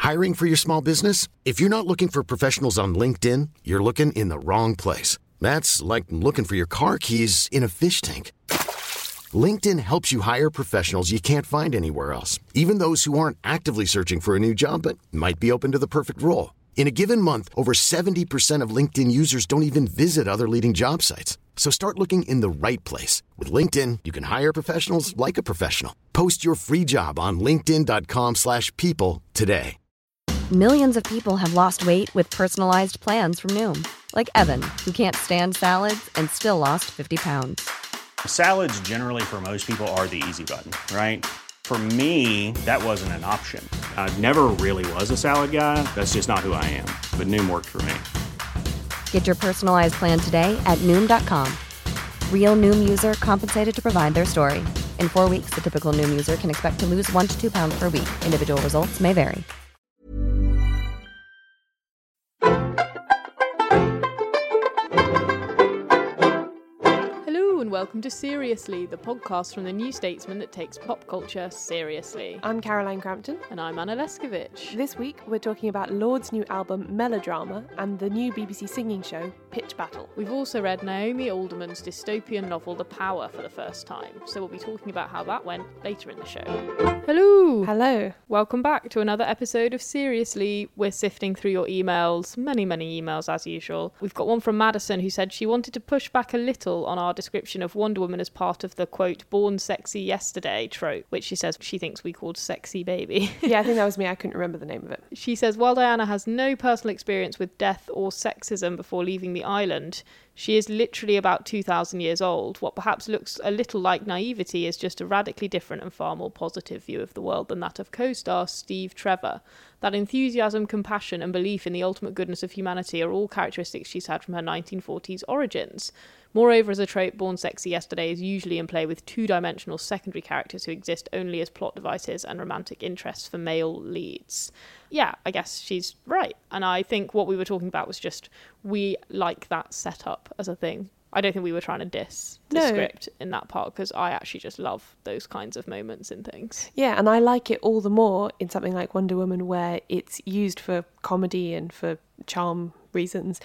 Hiring for your small business? If you're not looking for professionals on LinkedIn, you're looking in the wrong place. That's like looking for your car keys in a fish tank. LinkedIn helps you hire professionals you can't find anywhere else, even those who aren't actively searching for a new job but might be open to the perfect role. In a given month, over 70% of LinkedIn users don't even visit other leading job sites. So start looking in the right place. With LinkedIn, you can hire professionals like a professional. Post your free job on linkedin.com/people today. Millions of people have lost weight with personalized plans from Noom. Like Evan, who can't stand salads and still lost 50 pounds. Salads generally for most people are the easy button, right? For me, that wasn't an option. I never really was a salad guy. That's just not who I am. But Noom worked for me. Get your personalized plan today at Noom.com. Real Noom user compensated to provide their story. In 4 weeks, the typical Noom user can expect to lose 1 to 2 pounds per week. Individual results may vary. And welcome to Seriously, the podcast from the New Statesman that takes pop culture seriously. I'm Caroline Crampton. And I'm Anna Leskovich. This week we're talking about Lord's new album Melodrama and the new BBC singing show Pitch Battle. We've also read Naomi Alderman's dystopian novel The Power for the first time, so we'll be talking about how that went later in the show. Hello! Hello. Welcome back to another episode of Seriously. We're sifting through your emails, many emails as usual. We've got one from Madison who said she wanted to push back a little on our description of Wonder Woman as part of the, quote, born sexy yesterday trope, which she says she thinks we called sexy baby. Yeah, I think that was me. I couldn't remember the name of it. She says, while Diana has no personal experience with death or sexism before leaving the island, she is literally about 2,000 years old. What perhaps looks a little like naivety is just a radically different and far more positive view of the world than that of co-star Steve Trevor. That enthusiasm, compassion and belief in the ultimate goodness of humanity are all characteristics she's had from her 1940s origins. Moreover, as a trope, Born Sexy Yesterday is usually in play with two-dimensional secondary characters who exist only as plot devices and romantic interests for male leads. Yeah, I guess she's right. And I think what we were talking about was just, we like that setup as a thing. I don't think we were trying to diss the script in that part, because I actually just love those kinds of moments in things. Yeah, and I like it all the more in something like Wonder Woman, where it's used for comedy and for charm reasons,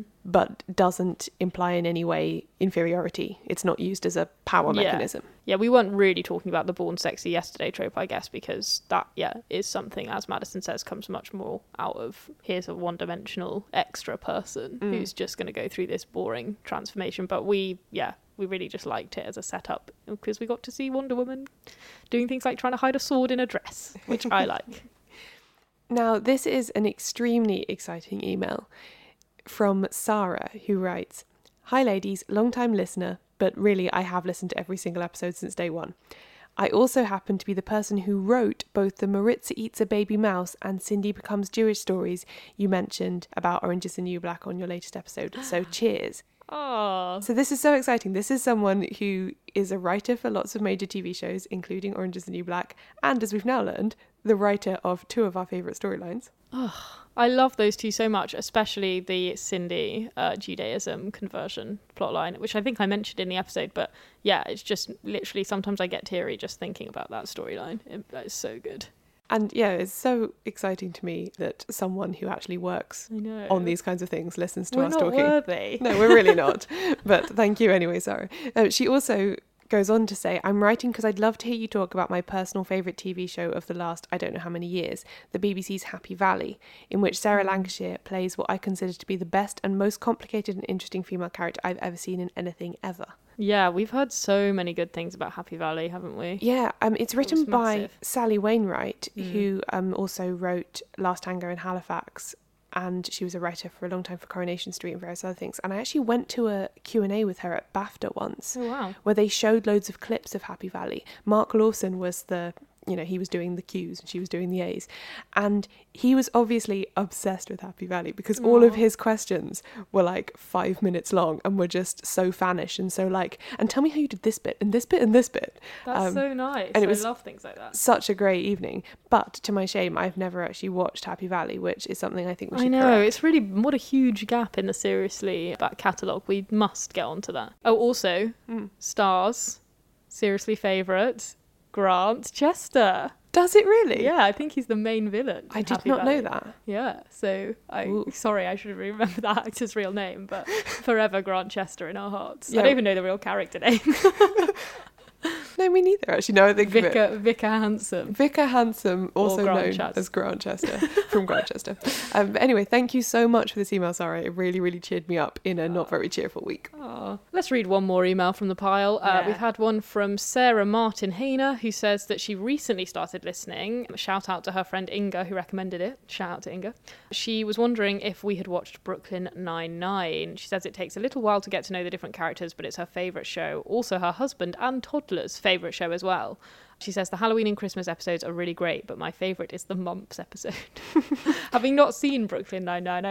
but doesn't imply in any way inferiority. It's not used as a power mechanism. Yeah, we weren't really talking about the Born Sexy Yesterday trope, I guess, because that, is something, as Madison says, comes much more out of, here's a one-dimensional extra person who's just going to go through this boring transformation. But we really just liked it as a setup, because we got to see Wonder Woman doing things like trying to hide a sword in a dress, which I like. Now, this is an extremely exciting email from Sarah, who writes, "Hi ladies, long-time listener, but really I have listened to every single episode since day one. I also happen to be the person who wrote both the Maritza Eats a Baby Mouse and Cindy Becomes Jewish stories you mentioned about Orange is the New Black on your latest episode, so cheers." Oh. So this is so exciting. This is someone who is a writer for lots of major TV shows, including Orange is the New Black, and as we've now learned, the writer of two of our favourite storylines. Oh, I love those two so much, especially the Cindy Judaism conversion plotline, which I think I mentioned in the episode. But yeah, it's just literally, sometimes I get teary just thinking about that storyline. It's so good. And yeah, it's so exciting to me that someone who actually works on these kinds of things listens to us talking. We're not worthy. No, we're really not. But thank you anyway, Sarah. She also goes on to say, "I'm writing because I'd love to hear you talk about my personal favourite TV show of the last I don't know how many years, the BBC's Happy Valley, in which Sarah Lancashire plays what I consider to be the best and most complicated and interesting female character I've ever seen in anything ever." Yeah, we've heard so many good things about Happy Valley, haven't we? Yeah, it's written by Sally Wainwright, who also wrote Last Tango in Halifax, and she was a writer for a long time for Coronation Street and various other things. And I actually went to a Q&A with her at BAFTA once, where they showed loads of clips of Happy Valley. Mark Lawson was he was doing the Qs and she was doing the As. And he was obviously obsessed with Happy Valley, because all of his questions were like 5 minutes long and were just so fanish and so like, and tell me how you did this bit and this bit and this bit. That's so nice. And I love things like that. Such a great evening. But to my shame, I've never actually watched Happy Valley, which is something I think we should correct. It's really, what a huge gap in the Seriously back catalogue. We must get onto that. Oh, also, stars, Seriously favourite, Grant Chester. Does it really? Yeah, I think he's the main villain. I did not know that. Yeah, so sorry, I should have remembered that actor's real name, but forever Grant Chester in our hearts. Yeah. I don't even know the real character name. No, me neither, actually. No, I think Vicar Handsome. Vicar Handsome, also known as Grant Chester, from Grant Chester. Anyway, thank you so much for this email, Sarah. It really, really cheered me up in a not very cheerful week. Let's read one more email from the pile. We've had one from Sarah Martin Hayner, who says that she recently started listening. Shout out to her friend Inga, who recommended it. Shout out to Inga. She was wondering if we had watched Brooklyn Nine-Nine. She says it takes a little while to get to know the different characters, but it's her favourite show. Also her husband and toddler's favourite show as well. She says the Halloween and Christmas episodes are really great, but my favourite is the mumps episode. Having not seen Brooklyn Nine-Nine,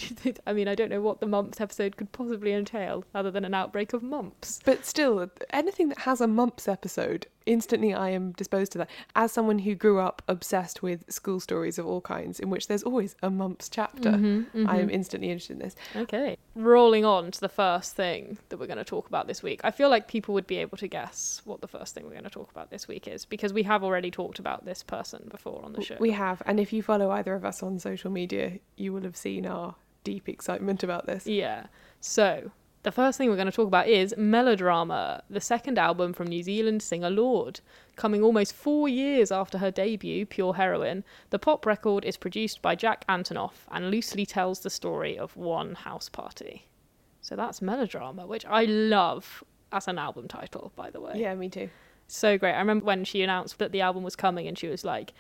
I mean, I don't know what the mumps episode could possibly entail other than an outbreak of mumps. But still, anything that has a mumps episode, instantly I am disposed to that. As someone who grew up obsessed with school stories of all kinds, in which there's always a mumps chapter, I am instantly interested in this. Okay. Rolling on to the first thing that we're going to talk about this week. I feel like people would be able to guess what the first thing we're going to talk about this week is, because we have already talked about this person before on the show. We have, and if you follow either of us on social media, you will have seen our deep excitement about this. Yeah. So, the first thing we're going to talk about is Melodrama, the second album from New Zealand singer Lorde. Coming almost 4 years after her debut, Pure Heroine, the pop record is produced by Jack Antonoff and loosely tells the story of one house party. So that's Melodrama, which I love as an album title, by the way. Yeah, me too. So great. I remember when she announced that the album was coming and she was like,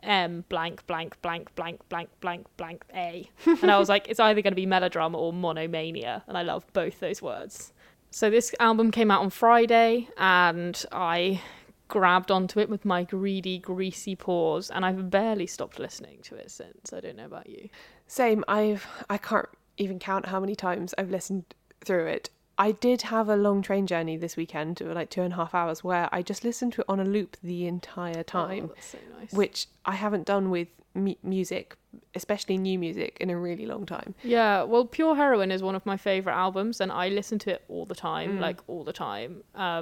blank, blank, blank, blank, blank, blank, blank, A. And I was like, it's either going to be Melodrama or Monomania. And I love both those words. So this album came out on Friday and I grabbed onto it with my greedy, greasy paws, and I've barely stopped listening to it since. I don't know about you. Same. I can't even count how many times I've listened through it. I did have a long train journey this weekend, like 2.5 hours, where I just listened to it on a loop the entire time. Oh, that's so nice. Which I haven't done with music, especially new music, in a really long time. Yeah, well, Pure Heroine is one of my favourite albums, and I listen to it all the time, like all the time.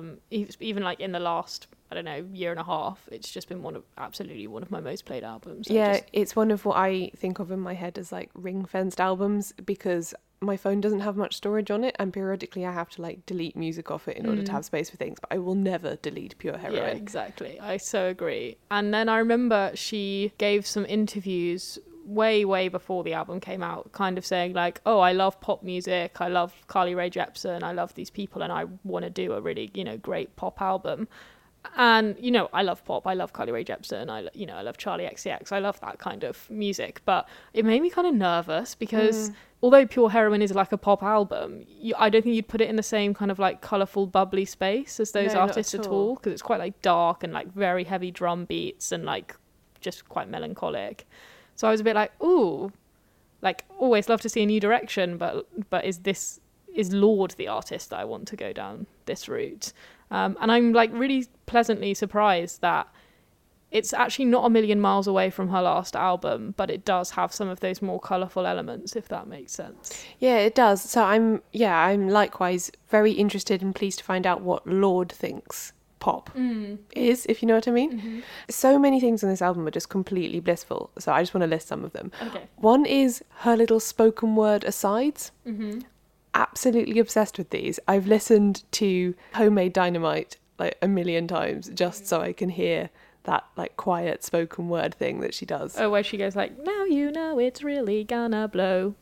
Even like in the last, I don't know, year and a half, it's just been absolutely one of my most played albums. Yeah, it's one of what I think of in my head as like ring-fenced albums, because my phone doesn't have much storage on it, and periodically I have to like delete music off it in order to have space for things, but I will never delete Pure Heroine. Yeah, exactly. I so agree. And then I remember she gave some interviews way before the album came out, kind of saying like, oh, I love pop music, I love Carly Rae Jepsen, I love these people, and I want to do a really, great pop album. And, I love pop, I love Carly Rae Jepsen, I love Charli XCX, I love that kind of music, but it made me kind of nervous because although Pure Heroine is like a pop album, I don't think you'd put it in the same kind of like colourful, bubbly space as those artists at all, because it's quite like dark and like very heavy drum beats and like just quite melancholic. So I was a bit like, ooh, like always love to see a new direction, but is Lorde the artist that I want to go down this route? And I'm like really pleasantly surprised that it's actually not a million miles away from her last album, but it does have some of those more colourful elements, if that makes sense. Yeah, it does. So I'm likewise very interested and pleased to find out what Lorde thinks pop is, if you know what I mean. Mm-hmm. So many things on this album are just completely blissful, so I just want to list some of them. Okay. One is her little spoken word asides. Mm-hmm. Absolutely obsessed with these. I've listened to Homemade Dynamite like a million times just so I can hear that like quiet spoken word thing that she does. Oh, where she goes like, now you know it's really gonna blow.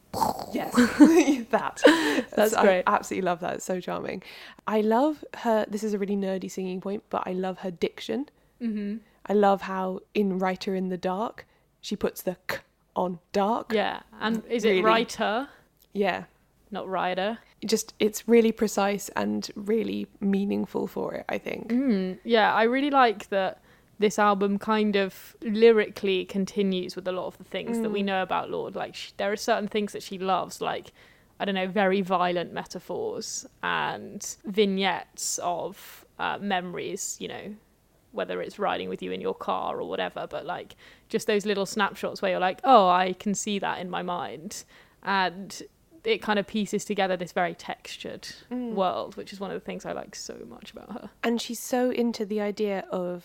Yes. That's great. I absolutely love that. It's so charming. I love her, this is a really nerdy singing point, but I love her diction. Mm-hmm. I love how in Writer in the Dark she puts the k on dark. Yeah, and is really, it writer? Yeah. Not rider. It's really precise and really meaningful for it, I think. Yeah, I really like that this album kind of lyrically continues with a lot of the things that we know about Lorde. Like there are certain things that she loves, like, I don't know, very violent metaphors and vignettes of memories, whether it's riding with you in your car or whatever, but like just those little snapshots where you're like, oh, I can see that in my mind. And it kind of pieces together this very textured world, which is one of the things I like so much about her. And she's so into the idea of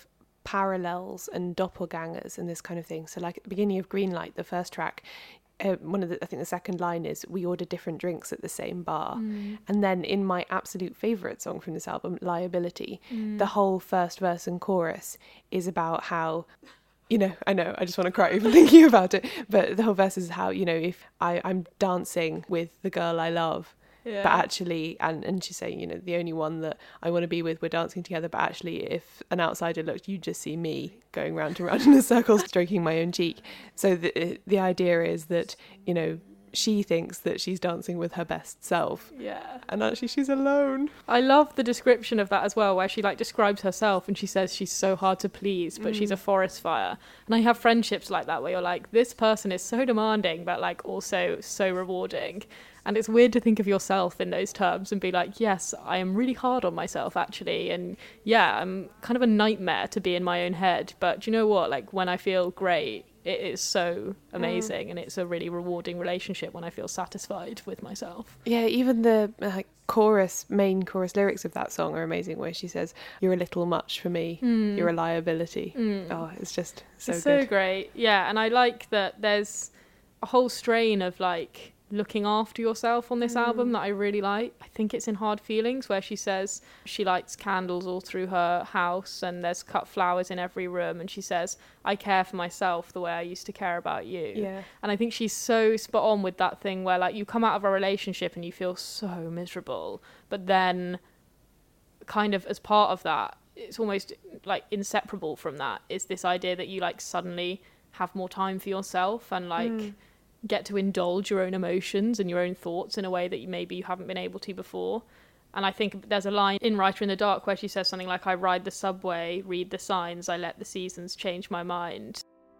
parallels and doppelgangers and this kind of thing. So like at the beginning of Greenlight, the first track, I think the second line is, we order different drinks at the same bar. And then in my absolute favourite song from this album, Liability, the whole first verse and chorus is about how, I know, I just want to cry even thinking about it, but the whole verse is how, if I'm dancing with the girl I love, but actually, and she's saying, the only one that I want to be with, we're dancing together, but actually if an outsider looked, you'd just see me going round and round in a circle, stroking my own cheek. So the idea is that, she thinks that she's dancing with her best self. Yeah. And actually she's alone. I love the description of that as well, where she describes herself and she says she's so hard to please, but she's a forest fire. And I have friendships like that where you're like, this person is so demanding, but also so rewarding. And it's weird to think of yourself in those terms and be like, yes, I am really hard on myself, actually. And yeah, I'm kind of a nightmare to be in my own head. But do you know what? When I feel great, it is so amazing. And it's a really rewarding relationship when I feel satisfied with myself. Yeah, even the main chorus lyrics of that song are amazing, where she says, you're a little much for me, you're a liability. Oh, it's just so it's good. So great. Yeah, and I like that there's a whole strain of looking after yourself on this album that I really like. I think it's in Hard Feelings, where she says she lights candles all through her house and there's cut flowers in every room, and she says, I care for myself the way I used to care about you. Yeah. And I think she's so spot on with that thing where you come out of a relationship and you feel so miserable, but then kind of as part of that, it's almost inseparable from that is this idea that you suddenly have more time for yourself and get to indulge your own emotions and your own thoughts in a way that maybe you haven't been able to before. And I think there's a line in Writer in the Dark where she says something like, I ride the subway, read the signs, I let the seasons change my mind.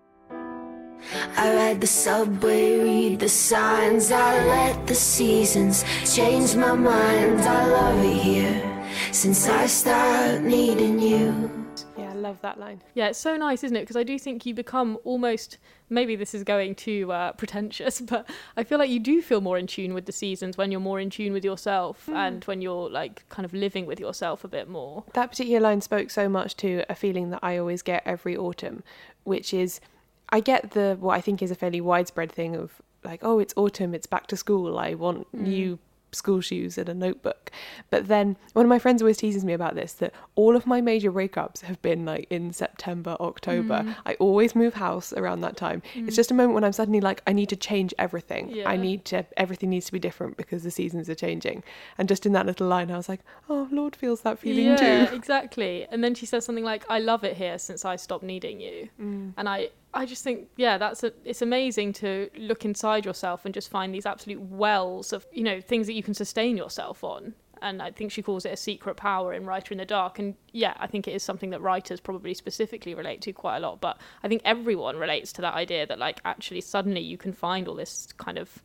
I ride the subway, read the signs, I let the seasons change my mind. I love it here since I start needing you. Yeah, I love that line. Yeah, it's so nice, isn't it? Because I do think you become almost, maybe this is going too pretentious, but I feel like you do feel more in tune with the seasons when you're more in tune with yourself and when you're kind of living with yourself a bit more. That particular line spoke so much to a feeling that I always get every autumn, which is, I get what I think is a fairly widespread thing of oh, it's autumn, it's back to school, I want new school shoes and a notebook. But then one of my friends always teases me about this, that all of my major breakups have been in September, October. I always move house around that time. It's just a moment when I'm suddenly I need to change everything. Yeah. Everything needs to be different because the seasons are changing. And just in that little line I was like, oh, Lord feels that feeling too. Yeah, exactly. And then she says something like, I love it here since I stopped needing you. And I just think, yeah, it's amazing to look inside yourself and just find these absolute wells of, things that you can sustain yourself on. And I think she calls it a secret power in Writer in the Dark. And yeah, I think it is something that writers probably specifically relate to quite a lot. But I think everyone relates to that idea that actually suddenly you can find all this kind of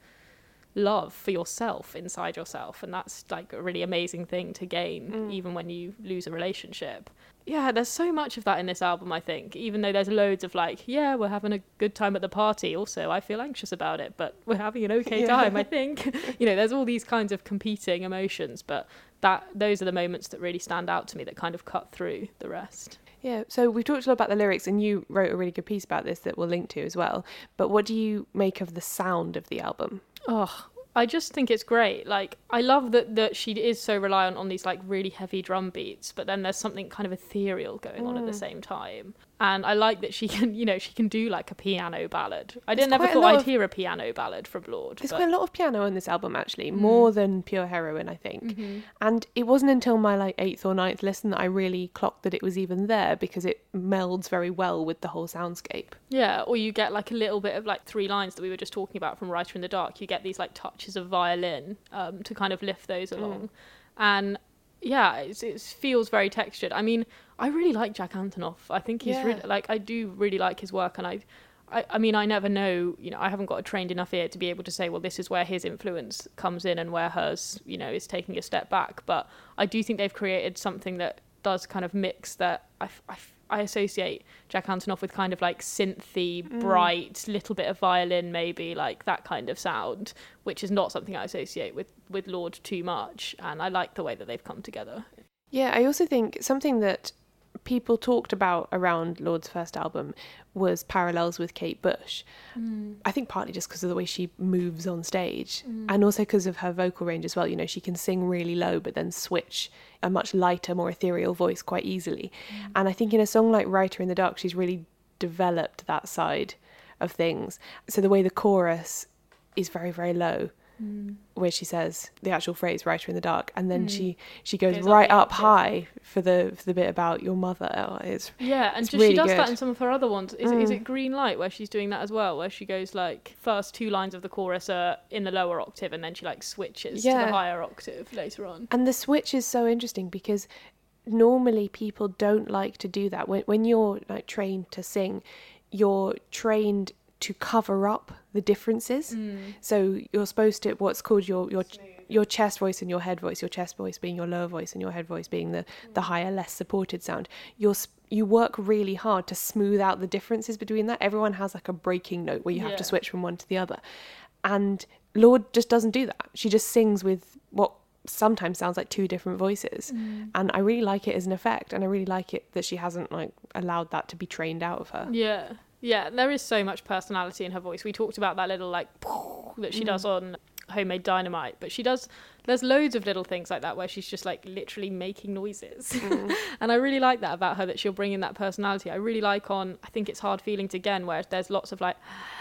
love for yourself inside yourself. And that's a really amazing thing to gain, even when you lose a relationship. Yeah, there's so much of that in this album, I think, even though there's loads of yeah, we're having a good time at the party. Also, I feel anxious about it, but we're having an okay time, I think. There's all these kinds of competing emotions, but those are the moments that really stand out to me that kind of cut through the rest. Yeah, so we've talked a lot about the lyrics, and you wrote a really good piece about this that we'll link to as well. But what do you make of the sound of the album? Oh, I just think it's great. I love that she is so reliant on these really heavy drum beats, but then there's something kind of ethereal going on at the same time. And I like that she can, she can do a piano ballad. I never thought I'd hear a piano ballad from Lorde. There's quite a lot of piano in this album, actually, more than Pure Heroine, I think. And it wasn't until my 8th or 9th listen that I really clocked that it was even there, because it melds very well with the whole soundscape. Yeah, or you get a little bit of 3 lines that we were just talking about from Writer in the Dark. You get these touches of violin to kind of lift those along. And yeah, it feels very textured. I mean, I really like Jack Antonoff. I think he's really, I do really like his work, and I mean, I never know, I haven't got a trained enough ear to be able to say, well, this is where his influence comes in and where hers, is taking a step back. But I do think they've created something that does kind of mix that I associate Jack Antonoff with kind of synthy, bright, little bit of violin, maybe that kind of sound, which is not something I associate with Lorde too much. And I like the way that they've come together. Yeah, I also think something that people talked about around Lorde's first album was parallels with Kate Bush. I think partly just because of the way she moves on stage, and also because of her vocal range as well. You know, she can sing really low but then switch a much lighter, more ethereal voice quite easily. And I think in a song like Writer in the Dark, she's really developed that side of things. So the way the chorus is very, very low, where she says the actual phrase "writer in the dark," and then she goes right up high for the bit about your mother. It's she really does good. that in some of her other ones. Is it Green Light where she's doing that as well, where she goes like first 2 lines of the chorus are in the lower octave and then she like switches to the higher octave later on. And the switch is so interesting because normally people don't like to do that. When you're like trained to sing, you're trained to cover up the differences. So you're supposed to, what's called your chest voice and your head voice, your chest voice being your lower voice and your head voice being the higher, less supported sound. You work really hard to smooth out the differences between that. Everyone has like a breaking note where you have to switch from one to the other. And Lorde just doesn't do that. She just sings with what sometimes sounds like 2 different voices. And I really like it as an effect, and I really like it that she hasn't like allowed that to be trained out of her. Yeah, there is so much personality in her voice. We talked about that little like that she does on Homemade Dynamite, but there's loads of little things like that where she's just like literally making noises. And I really like that about her, that she'll bring in that personality. I really like on, I think it's Hard Feelings again, where there's lots of like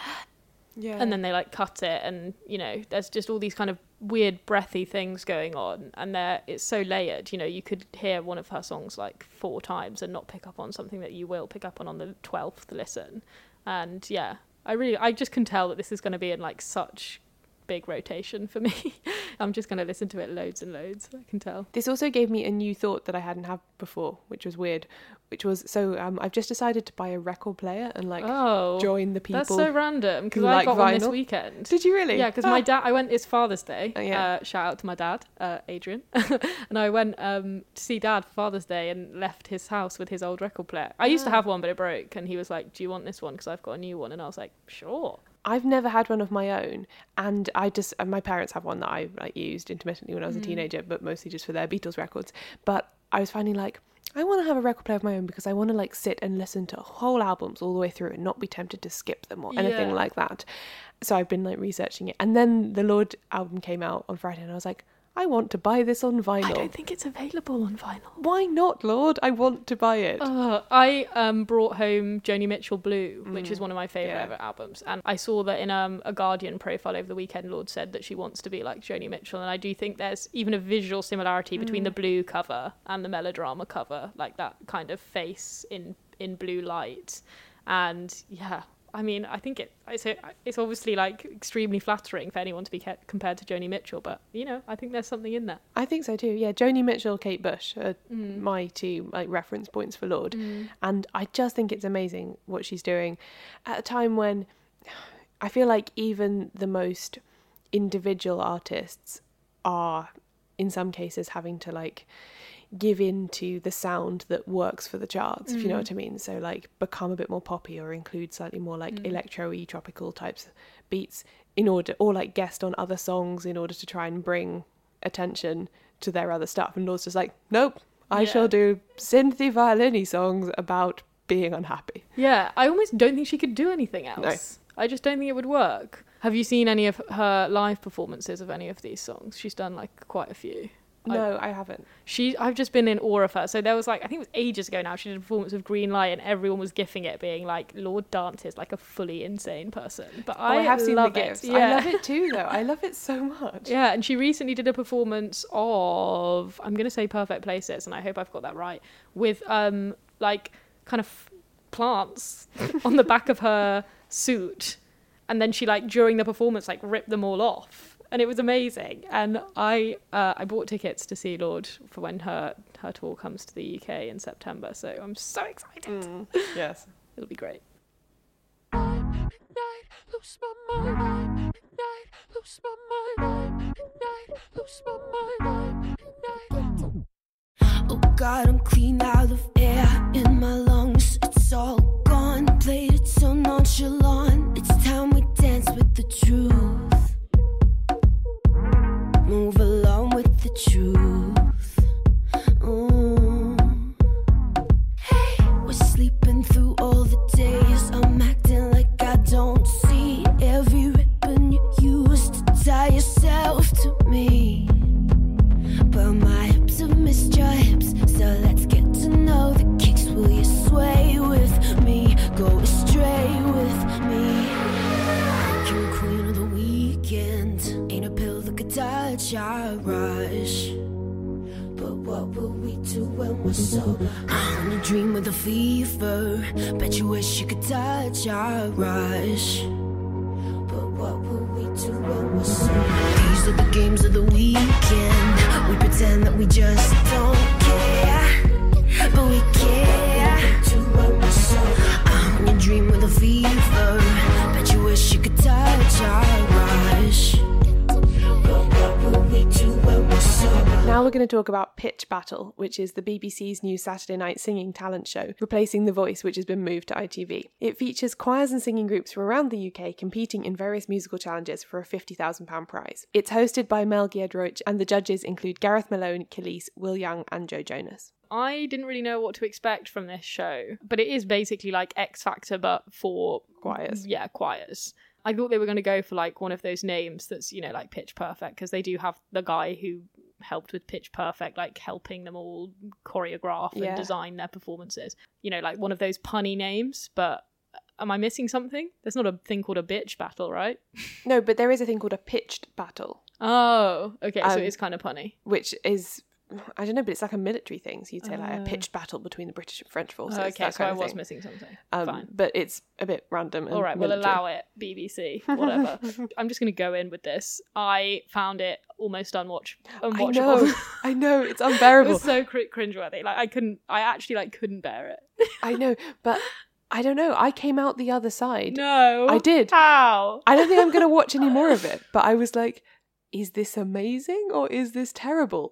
and then they like cut it, and you know there's just all these kind of weird breathy things going on, and it's so layered. You know, you could hear one of her songs like 4 times and not pick up on something that you will pick up on the 12th listen. And yeah, I just can tell that this is going to be in like such big rotation for me. I'm just going to listen to it loads and loads. I can tell. This also gave me a new thought that I hadn't had before, which was weird. I've just decided to buy a record player and like join the people. That's so random, because I got one this weekend. Did you really? Yeah, because my dad, it's Father's Day. Shout out to my dad, Adrian. And I went to see Dad for Father's Day and left his house with his old record player. I used to have one, but it broke, and he was like, "Do you want this one? Because I've got a new one." And I was like, "Sure." I've never had one of my own, and my parents have one that I like used intermittently when I was a teenager, but mostly just for their Beatles records. But I was finding like, I want to have a record player of my own because I want to like sit and listen to whole albums all the way through and not be tempted to skip them or anything like that. So I've been like researching it, and then the Lorde album came out on Friday, and I was like, I want to buy this on vinyl. I don't think it's available on vinyl. Why not, Lorde? I want to buy it. I brought home Joni Mitchell Blue, which is one of my favourite albums. And I saw that in a Guardian profile over the weekend, Lorde said that she wants to be like Joni Mitchell. And I do think there's even a visual similarity between the Blue cover and the Melodrama cover, like that kind of face in blue light. And yeah, I mean, I think it's obviously like extremely flattering for anyone to be compared to Joni Mitchell, but you know, I think there's something in there. I think so too. Yeah, Joni Mitchell, Kate Bush are my 2 like reference points for Lorde, and I just think it's amazing what she's doing at a time when I feel like even the most individual artists are in some cases having to like give in to the sound that works for the charts, if you know what I mean. So like become a bit more poppy or include slightly more like electro-y tropical types beats in order, or like guest on other songs in order to try and bring attention to their other stuff. And Lorde's just like, nope, I shall do synthy violin-y songs about being unhappy. Yeah, I almost don't think she could do anything else. No. I just don't think it would work. Have you seen any of her live performances of any of these songs? She's done like quite a few. No, I haven't. I've just been in awe of her. So there was like, I think it was ages ago now, she did a performance of Green Light and everyone was gifting it, being like, Lorde dances like a fully insane person. But I have seen the gifs. Yeah. I love it too, though. I love it so much. Yeah, and she recently did a performance of, I'm going to say Perfect Places, and I hope I've got that right, with like kind of plants on the back of her suit. And then she like, during the performance, like ripped them all off. And it was amazing. And I bought tickets to see Lorde for when her tour comes to the UK in September. So I'm so excited. Yes. It'll be great. Oh God, I'm clean out of air in my lungs. It's all gone. Played it so nonchalant. It's time we dance with the truth. Move along with the truth. Hey, touch, I rush. But what will we do when we're sober? When you dream with a fever, bet you wish you could touch, I rush. But what will we do when we're sober? These are the games of the weekend. We pretend that we just don't care, but we care. When we're sober, when you dream with a fever, bet you wish you could touch, I rush. But what will we do when we're sober? Now we're going to talk about Pitch Battle, which is the BBC's new Saturday night singing talent show, replacing The Voice, which has been moved to ITV. It features choirs and singing groups from around the UK competing in various musical challenges for a £50,000 prize. It's hosted by Mel Giedroyc, and the judges include Gareth Malone, Khalees, Will Young and Joe Jonas. I didn't really know what to expect from this show, but it is basically like X Factor, but for choirs. Yeah, choirs. I thought they were going to go for like one of those names that's, you know, like Pitch Perfect, because they do have the guy who helped with Pitch Perfect, like helping them all choreograph and design their performances. You know, like one of those punny names, but am I missing something? There's not a thing called a bitch battle, right? No, but there is a thing called a pitched battle. Oh, okay, so it's kind of punny. Which is, I don't know, but it's like a military thing. So you'd say like a pitched battle between the British and French forces. Okay, so I was missing something. Fine. But it's a bit random. And all right, military. we'll allow it, BBC, whatever. I'm just going to go in with this. I found it almost unwatchable. I know, it's unbearable. It was so cringeworthy. Like I actually couldn't bear it. I know, but I don't know. I came out the other side. No. I did. How? I don't think I'm going to watch any more of it, but I was like, is this amazing or is this terrible?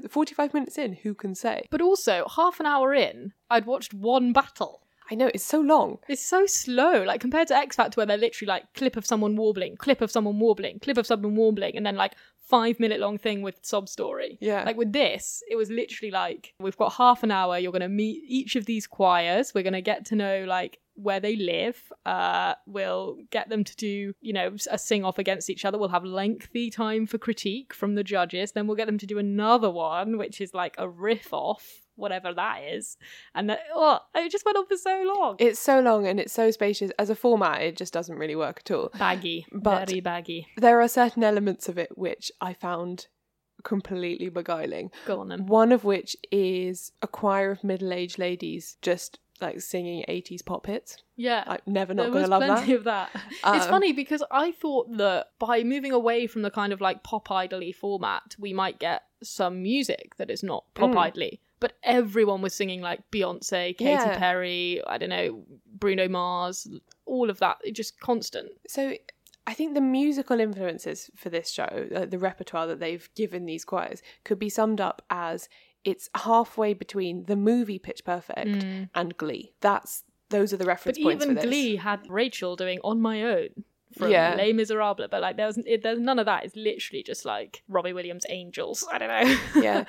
45 minutes in, who can say? But also, half an hour in, I'd watched one battle. I know, it's so long. It's so slow, like compared to X Factor where they're literally like clip of someone warbling, clip of someone warbling, clip of someone warbling, and then like 5-minute long thing with sob story. Yeah. Like with this, it was literally like, we've got half an hour, you're going to meet each of these choirs, we're going to get to know like where they live, we'll get them to do, you know, a sing-off against each other, we'll have lengthy time for critique from the judges, then we'll get them to do another one, which is like a riff-off, whatever that is, and it just went on for so long. It's so long and it's so spacious. As a format, it just doesn't really work at all. Baggy, but very baggy. There are certain elements of it which I found completely beguiling. Go on then. One of which is a choir of middle-aged ladies just like singing 80s pop hits. Yeah. I'm never not going to love that. There was plenty of that. It's funny because I thought that by moving away from the kind of like pop idol-y format, we might get some music that is not pop idol-y. But everyone was singing like Beyonce, Katy Perry, I don't know, Bruno Mars, all of that. It's just constant. So I think the musical influences for this show, the repertoire that they've given these choirs, could be summed up as it's halfway between the movie Pitch Perfect and Glee. Those are the reference points for this. But even Glee had Rachel doing On My Own from Les Miserables, but like there's none of that. It's literally just like Robbie Williams' Angels. I don't know. Yeah,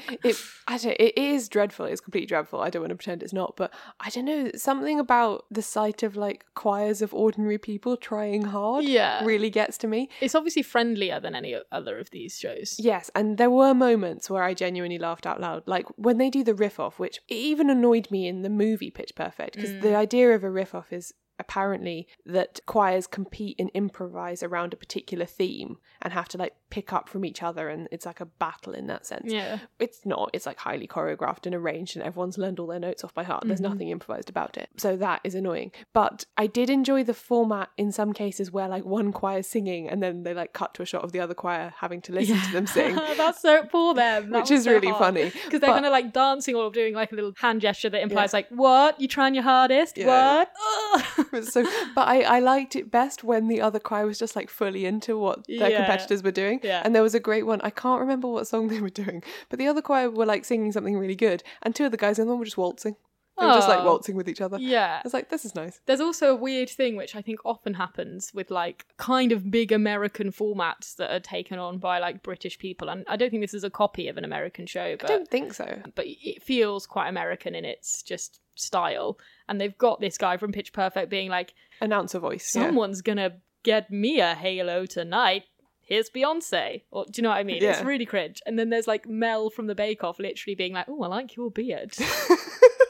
it is dreadful. It's completely dreadful. I don't want to pretend it's not, but I don't know, something about the sight of like choirs of ordinary people trying hard really gets to me. It's obviously friendlier than any other of these shows. Yes, and there were moments where I genuinely laughed out loud, like when they do the riff off, which even annoyed me in the movie Pitch Perfect, because the idea of a riff off is apparently that choirs compete and improvise around a particular theme and have to like pick up from each other, and it's like a battle in that sense. Yeah. It's not. It's like highly choreographed and arranged and everyone's learned all their notes off by heart. There's nothing improvised about it. So that is annoying. But I did enjoy the format in some cases where like one choir's singing and then they like cut to a shot of the other choir having to listen to them sing. That's so poor them. Which is so really funny. Because they're kind of like dancing or doing like a little hand gesture that implies like, what? You trying your hardest? Yeah. What? So, but I liked it best when the other choir was just like fully into what their competitors were doing. Yeah. And there was a great one. I can't remember what song they were doing, but the other choir were like singing something really good, and two of the guys in them were just waltzing. They were just like waltzing with each other. Yeah. I was like, this is nice. There's also a weird thing which I think often happens with like kind of big American formats that are taken on by like British people. And I don't think this is a copy of an American show. But, I don't think so. But it feels quite American in its just style. And they've got this guy from Pitch Perfect being like, announcer voice. Someone's gonna get me a halo tonight. Here's Beyonce. Or, do you know what I mean? Yeah. It's really cringe. And then there's like Mel from the Bake Off literally being like, oh, I like your beard.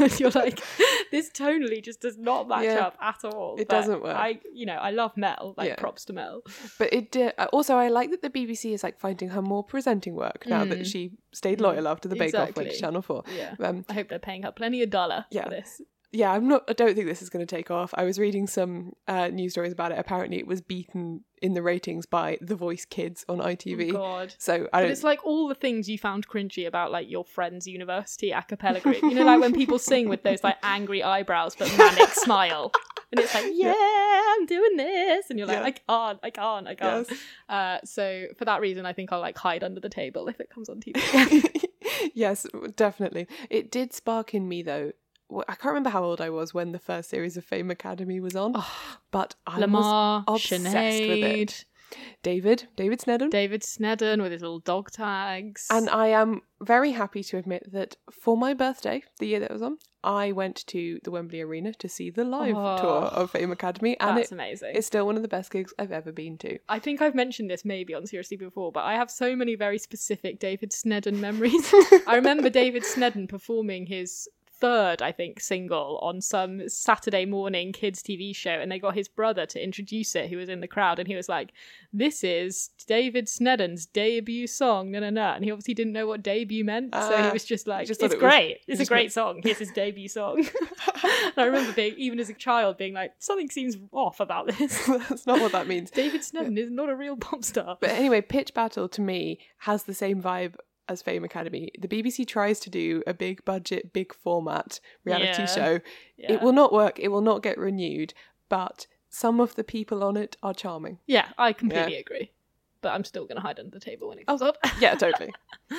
You're like, this tonally just does not match up at all. It doesn't work. I love Mel, props to Mel. But it did. Also, I like that the BBC is like finding her more presenting work now that she stayed loyal after the Bake Off went to Channel 4. Yeah. I hope they're paying her plenty of dollar for this. Yeah, I don't think this is going to take off. I was reading some news stories about it. Apparently it was beaten in the ratings by The Voice Kids on ITV. Oh God. So it's like all the things you found cringy about like your friend's university a cappella group. You know, like when people sing with those like angry eyebrows but manic smile. And it's like, I'm doing this. And you're like, I can't. Yes. So for that reason, I think I'll like hide under the table if it comes on TV. Yes, definitely. It did spark in me though. I can't remember how old I was when the first series of Fame Academy was on, but I Lamar, was obsessed Sinead, with it. David Snedden. David Snedden with his little dog tags. And I am very happy to admit that for my birthday, the year that was on, I went to the Wembley Arena to see the live tour of Fame Academy. And that's amazing. It's still one of the best gigs I've ever been to. I think I've mentioned this maybe on Seriously before, but I have so many very specific David Snedden memories. I remember David Snedden performing his third, I think, single on some Saturday morning kids TV show, and they got his brother to introduce it, who was in the crowd, and he was like, this is David Snedden's debut song, and he obviously didn't know what debut meant, so he was just like, it's great, it's a great song, here's his debut song. And I remember being, even as a child, being like, something seems off about this. That's not what that means. David Snedden is not a real pop star. But anyway, Pitch Battle to me has the same vibe as Fame Academy. The BBC tries to do a big budget, big format reality show. Yeah. It will not work. It will not get renewed. But some of the people on it are charming. Yeah, I completely agree. But I'm still going to hide under the table when it comes up. Yeah, totally.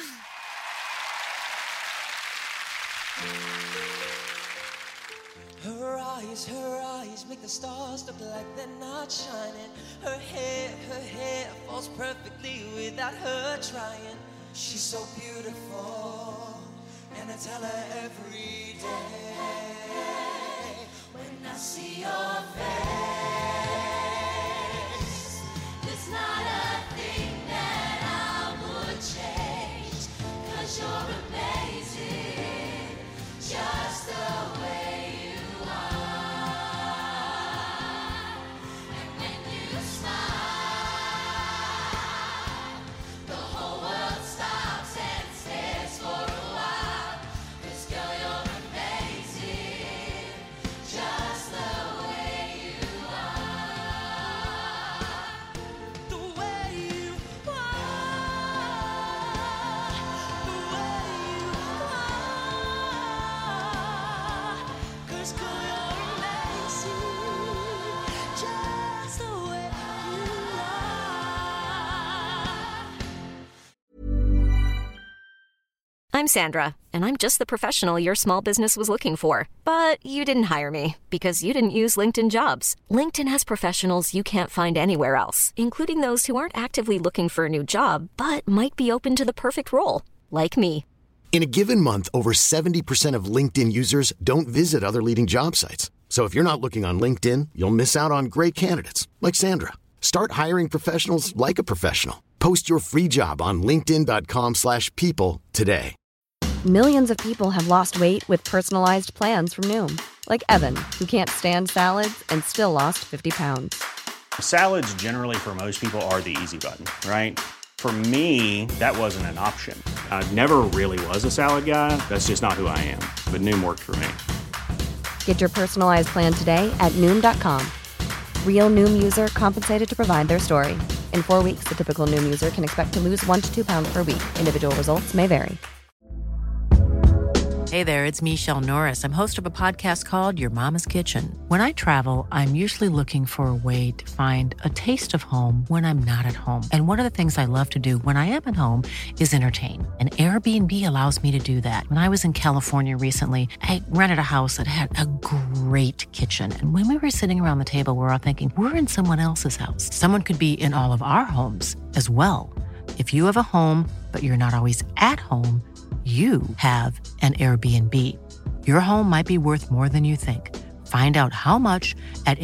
Her eyes make the stars look like they're not shining. Her hair falls perfectly without her trying. She's so beautiful, and I tell her every day. When I see your face, there's not a thing that I would change, 'cause you're amazing, just the way you are. And when you smile, the whole world stops and stares for a while. 'Cause girl, you're amazing, just the way you are. The way you are, the way you are. 'Cause girl, you're amazing, just the way you are. I'm Sandra, and I'm just the professional your small business was looking for. But you didn't hire me because you didn't use LinkedIn Jobs. LinkedIn has professionals you can't find anywhere else, including those who aren't actively looking for a new job, but might be open to the perfect role, like me. In a given month, over 70% of LinkedIn users don't visit other leading job sites. So if you're not looking on LinkedIn, you'll miss out on great candidates like Sandra. Start hiring professionals like a professional. Post your free job on linkedin.com/people today. Millions of people have lost weight with personalized plans from Noom. Like Evan, who can't stand salads and still lost 50 pounds. Salads generally for most people are the easy button, right? For me, that wasn't an option. I never really was a salad guy. That's just not who I am. But Noom worked for me. Get your personalized plan today at Noom.com. Real Noom user compensated to provide their story. In 4 weeks, the typical Noom user can expect to lose 1 to 2 pounds per week. Individual results may vary. Hey there, it's Michelle Norris. I'm host of a podcast called Your Mama's Kitchen. When I travel, I'm usually looking for a way to find a taste of home when I'm not at home. And one of the things I love to do when I am at home is entertain. And Airbnb allows me to do that. When I was in California recently, I rented a house that had a great kitchen. And when we were sitting around the table, we're all thinking, we're in someone else's house. Someone could be in all of our homes as well. If you have a home, but you're not always at home, you have an Airbnb. Your home might be worth more than you think. Find out how much at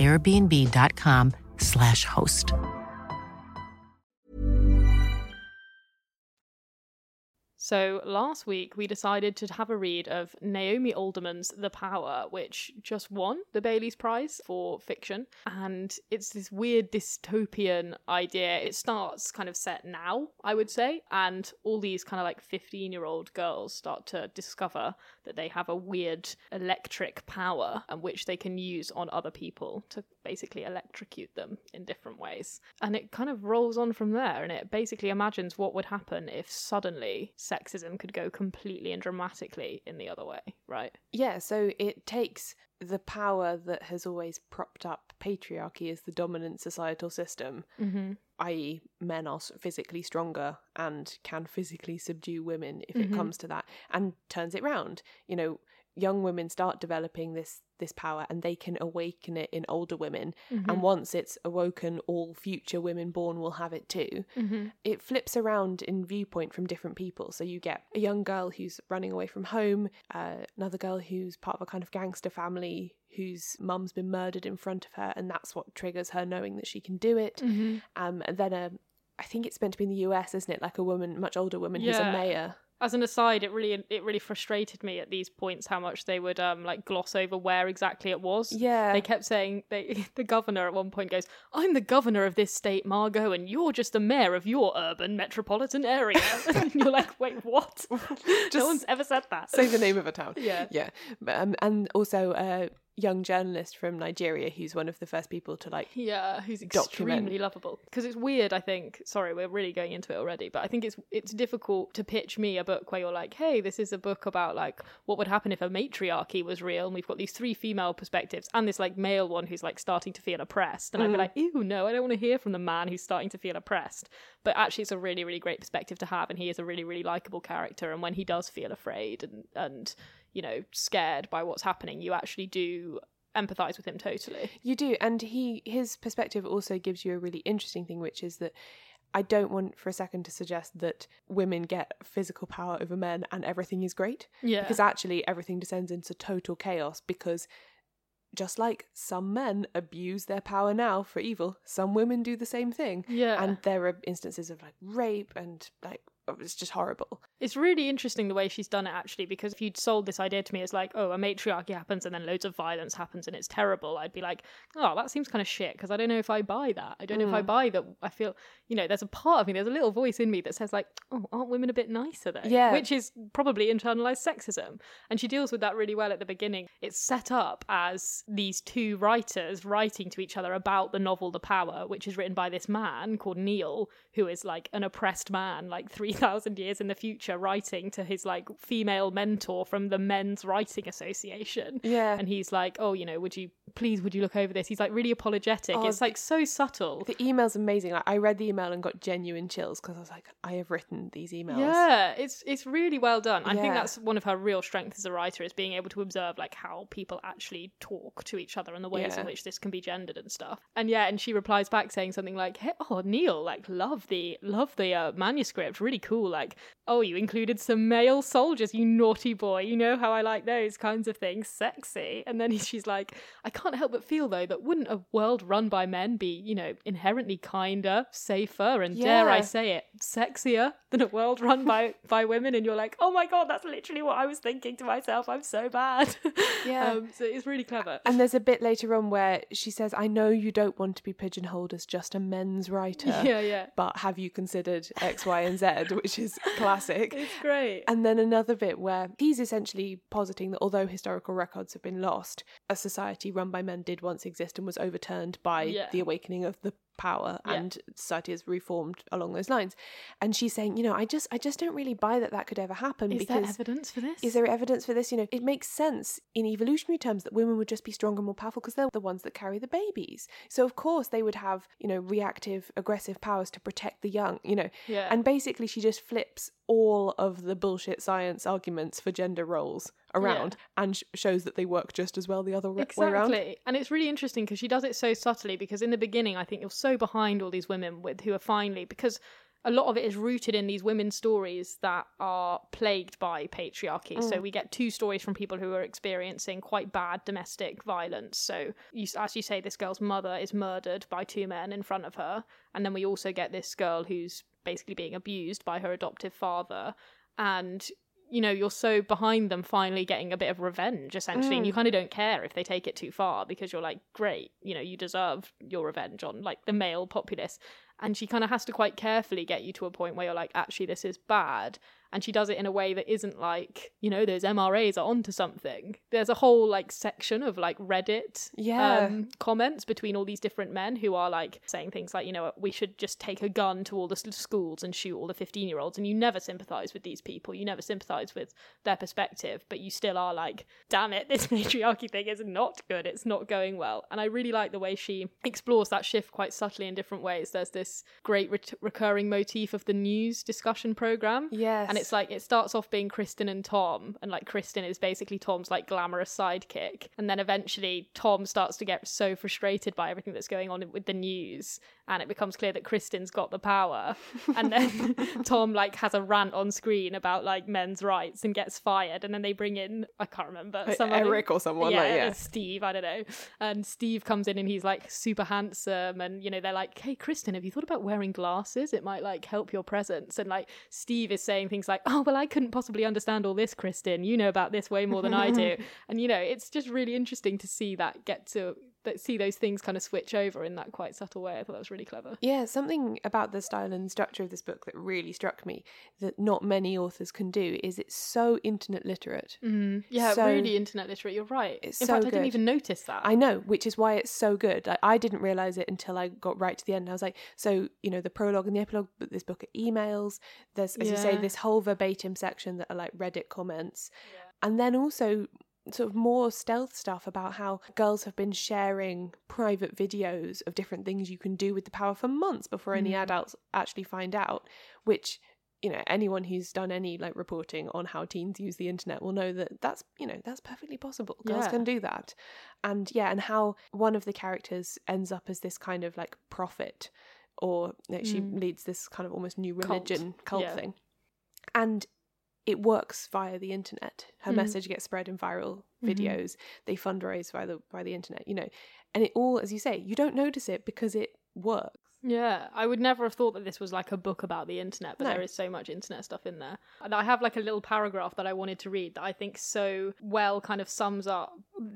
airbnb.com/host. So last week we decided to have a read of Naomi Alderman's The Power, which just won the Bailey's Prize for fiction. And it's this weird dystopian idea. It starts kind of set now, I would say, and all these kind of like 15-year-old girls start to discover that they have a weird electric power and which they can use on other people to basically electrocute them in different ways. And it kind of rolls on from there, and it basically imagines what would happen if suddenly sexism could go completely and dramatically in the other way, right? Yeah, so it takes the power that has always propped up patriarchy as the dominant societal system, i.e. men are physically stronger and can physically subdue women if it comes to that, and turns it round. You know, young women start developing this power and they can awaken it in older women, and once it's awoken, all future women born will have it too. It flips around in viewpoint from different people. So you get a young girl who's running away from home, another girl who's part of a kind of gangster family whose mum's been murdered in front of her, and that's what triggers her knowing that she can do it. And then I think it's meant to be in the US, isn't it, like a woman, much older woman who's a mayor. As an aside, it really frustrated me at these points how much they would like gloss over where exactly it was. Yeah. They kept saying, the governor at one point goes, "I'm the governor of this state, Margot, and you're just the mayor of your urban metropolitan area." And you're like, wait, what? No one's ever said that. Say the name of a town. Yeah. And also young journalist from Nigeria who's one of the first people to who's extremely lovable. Because it's weird, I think, sorry, we're really going into it already, but I think it's difficult to pitch me a book where you're like, hey, this is a book about like what would happen if a matriarchy was real, and we've got these 3 female perspectives and this like male one who's like starting to feel oppressed, and I'd be like, ew, no, I don't want to hear from the man who's starting to feel oppressed. But actually it's a really, really great perspective to have, and he is a really, really likable character, and when he does feel afraid and you know, scared by what's happening, you actually do empathize with him totally. You do, and his perspective also gives you a really interesting thing, which is that I don't want for a second to suggest that women get physical power over men and everything is great. Yeah. Because actually everything descends into total chaos, because just like some men abuse their power now for evil, some women do the same thing. Yeah. And there are instances of like rape and like it's just horrible. It's really interesting the way she's done it, actually, because if you'd sold this idea to me as like, oh, a matriarchy happens and then loads of violence happens and it's terrible, I'd be like, oh, that seems kind of shit, because I don't know if I buy that. I don't know if I buy that. I feel, you know, there's a part of me, there's a little voice in me that says like, oh, aren't women a bit nicer though? Yeah. Which is probably internalized sexism. And she deals with that really well at the beginning. It's set up as these 2 writers writing to each other about the novel The Power, which is written by this man called Neil, who is like an oppressed man, like 3,000 years in the future, writing to his like female mentor from the Men's Writing Association. Yeah. And he's like, oh, you know, would you look over this? He's like really apologetic. It's like so subtle. The email's amazing. Like, I read the email and got genuine chills because I was like, I have written these emails. Yeah, it's really well done. I think Yeah. that's one of her real strengths as a writer, is being able to observe like how people actually talk to each other and the ways in which this can be gendered and stuff. And she replies back saying something like, hey, oh, Neil, like love the manuscript, really cool. Like, oh, you included some male soldiers, you naughty boy. You know how I like those kinds of things. Sexy. And then she's like, I can't help but feel, though, that wouldn't a world run by men be, you know, inherently kinder, safer, and dare I say it, sexier than a world run by women? And you're like, oh my God, that's literally what I was thinking to myself. I'm so bad. Yeah. So it's really clever. And there's a bit later on where she says, I know you don't want to be pigeonholed as just a men's writer. Yeah. But have you considered X, Y, and Z, which is classic. It's great. And then another bit where he's essentially positing that although historical records have been lost, a society run by men did once exist and was overturned by the awakening of the power, and society has reformed along those lines. And she's saying, you know, I just don't really buy that could ever happen. Is there evidence for this? Is there evidence for this? You know, it makes sense in evolutionary terms that women would just be stronger and more powerful because they're the ones that carry the babies. So of course they would have, you know, reactive, aggressive powers to protect the young, you know. Yeah. And basically she just flips all of the bullshit science arguments for gender roles around and shows that they work just as well the other way around. Exactly. And it's really interesting because she does it so subtly, because in the beginning I think you're so behind all these women who are finally, because a lot of it is rooted in these women's stories that are plagued by patriarchy. So we get 2 stories from people who are experiencing quite bad domestic violence. So as you say, this girl's mother is murdered by 2 men in front of her. And then we also get this girl who's basically being abused by her adoptive father. and you know, you're so behind them finally getting a bit of revenge, essentially, and you kind of don't care if they take it too far, because you're like, great, you know, you deserve your revenge on, like, the male populace. And she kind of has to quite carefully get you to a point where you're like, actually, this is bad. And she does it in a way that isn't like, you know, those MRAs are onto something. There's a whole, like, section of, like, Reddit comments between all these different men who are, like, saying things like, you know, we should just take a gun to all the schools and shoot all the 15-year-olds. And you never sympathise with these people. You never sympathise with their perspective. But you still are like, damn it, this patriarchy thing is not good. It's not going well. And I really like the way she explores that shift quite subtly in different ways. There's this great recurring motif of the news discussion programme. Yes. And it's like, it starts off being Kristen and Tom, and like Kristen is basically Tom's like glamorous sidekick, and then eventually Tom starts to get so frustrated by everything that's going on with the news, and it becomes clear that Kristen's got the power, and then Tom like has a rant on screen about like men's rights and gets fired, and then they bring in, I can't remember, Eric or someone, Steve, I don't know, and Steve comes in and he's like super handsome, and you know, they're like, hey Kristen, have you thought about wearing glasses? It might like help your presence. And like Steve is saying things like, oh well, I couldn't possibly understand all this, Kristen, you know about this way more than I do. And you know, it's just really interesting to see see those things kind of switch over in that quite subtle way. I thought that was really clever. Yeah, something about the style and structure of this book that really struck me that not many authors can do is it's so internet literate. Yeah, so, really internet literate, you're right. In fact, I didn't even notice that. I know, which is why it's so good. Like, I didn't realise it until I got right to the end. I was like, so, you know, the prologue and the epilogue of this book are emails. There's, as you say, this whole verbatim section that are like Reddit comments. Yeah. And then also sort of more stealth stuff about how girls have been sharing private videos of different things you can do with the power for months before any adults actually find out, which, you know, anyone who's done any like reporting on how teens use the internet will know that that's, you know, that's perfectly possible. Girls can do that. And and how one of the characters ends up as this kind of like prophet, or she leads this kind of almost new religion cult thing. And it works via the internet. Her message gets spread in viral videos. They fundraise via the internet, you know. And it all, as you say, you don't notice it because it works. Yeah, I would never have thought that this was like a book about the internet, but there is so much internet stuff in there. And I have like a little paragraph that I wanted to read that I think so well kind of sums up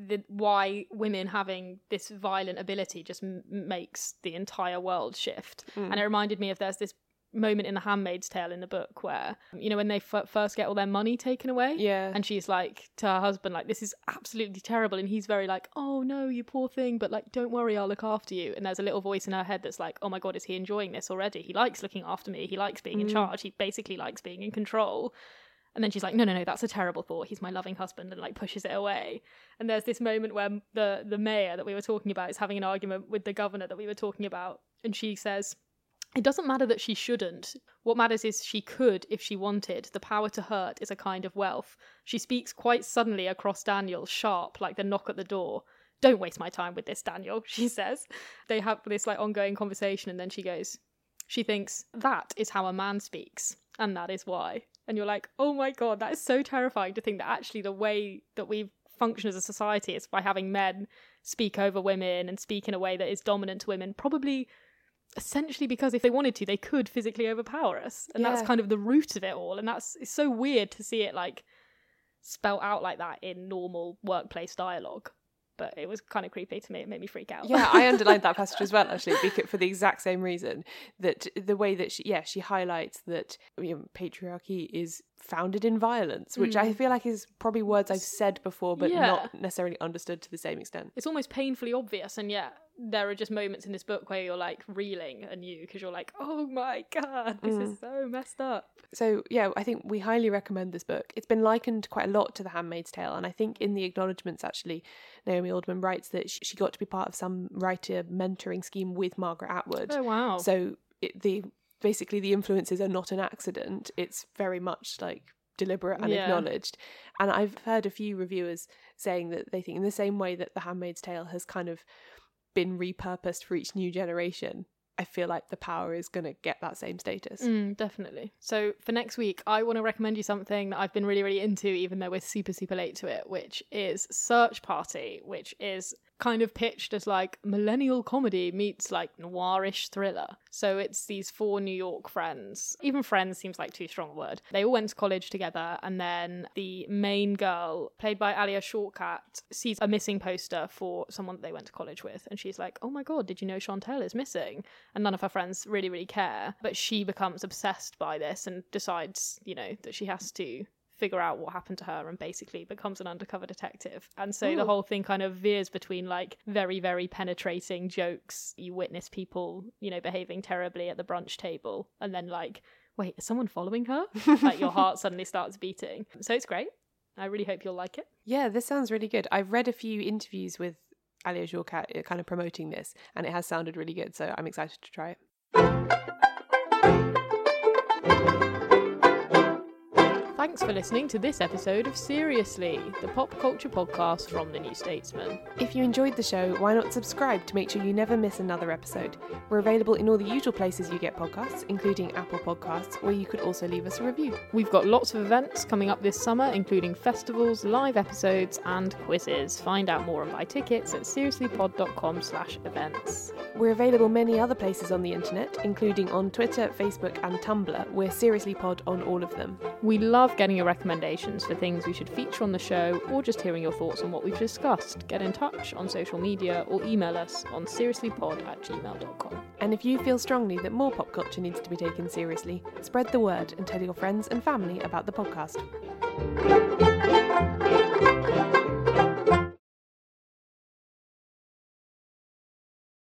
why women having this violent ability just makes the entire world shift. And it reminded me of, there's this moment in The Handmaid's Tale in the book where, you know, when they first get all their money taken away, and she's like to her husband, like, this is absolutely terrible, and he's very like, oh no, you poor thing, but like, don't worry, I'll look after you. And there's a little voice in her head that's like, oh my god, is he enjoying this already? He likes looking after me, he likes being in charge, he basically likes being in control. And then she's like, no, that's a terrible thought, he's my loving husband, and like pushes it away. And there's this moment where the mayor that we were talking about is having an argument with the governor that we were talking about, and she says, it doesn't matter that she shouldn't. What matters is she could if she wanted. The power to hurt is a kind of wealth. She speaks quite suddenly across Daniel, sharp, like the knock at the door. Don't waste my time with this, Daniel, she says. They have this like ongoing conversation, and then she goes, she thinks, that is how a man speaks, and that is why. And you're like, oh my god, that is so terrifying to think that actually the way that we function as a society is by having men speak over women and speak in a way that is dominant to women, probably essentially because if they wanted to, they could physically overpower us. And that's kind of the root of it all. And it's so weird to see it like spelt out like that in normal workplace dialogue. But it was kind of creepy to me. It made me freak out. Yeah, I underlined that passage as well, actually, for the exact same reason, that the way that she highlights that, you know, patriarchy is founded in violence, which I feel like is probably words I've said before, but not necessarily understood to the same extent. It's almost painfully obvious, and yet there are just moments in this book where you're like reeling anew because you're like, oh my god, this is so messed up. So yeah, I think we highly recommend this book. It's been likened quite a lot to The Handmaid's Tale, and I think in the acknowledgements actually Naomi Alderman writes that she got to be part of some writer mentoring scheme with Margaret Atwood. Oh wow. So basically the influences are not an accident. It's very much like deliberate and acknowledged. And I've heard a few reviewers saying that they think in the same way that The Handmaid's Tale has kind of been repurposed for each new generation, I feel like The Power is going to get that same status. Definitely. So for next week, I want to recommend you something that I've been really, really into, even though we're super, super late to it, which is Search Party, which is kind of pitched as like millennial comedy meets like noirish thriller. So it's these 4 New York friends. Even friends seems like too strong a word. They all went to college together, and then the main girl, played by Alia Shawkat, sees a missing poster for someone that they went to college with, and she's like, oh my god, did you know Chantel is missing? And none of her friends really care, but she becomes obsessed by this and decides, you know, that she has to figure out what happened to her and basically becomes an undercover detective. And so the whole thing kind of veers between like very, very penetrating jokes. You witness people, you know, behaving terribly at the brunch table, and then like, wait, is someone following her? Like your heart suddenly starts beating. So it's great. I really hope you'll like it. Yeah, this sounds really good. I've read a few interviews with Alia Shawkat kind of promoting this, and it has sounded really good, so I'm excited to try it. Thanks for listening to this episode of Seriously, the pop culture podcast from The New Statesman. If you enjoyed the show, why not subscribe to make sure you never miss another episode? We're available in all the usual places you get podcasts, including Apple Podcasts, where you could also leave us a review. We've got lots of events coming up this summer, including festivals, live episodes, and quizzes. Find out more and buy tickets at seriouslypod.com/events. We're available many other places on the internet, including on Twitter, Facebook, and Tumblr. We're Seriously Pod on all of them. We love getting your recommendations for things we should feature on the show, or just hearing your thoughts on what we've discussed. Get in touch on social media or email us on seriouslypod@gmail.com. And if you feel strongly that more pop culture needs to be taken seriously, spread the word and tell your friends and family about the podcast.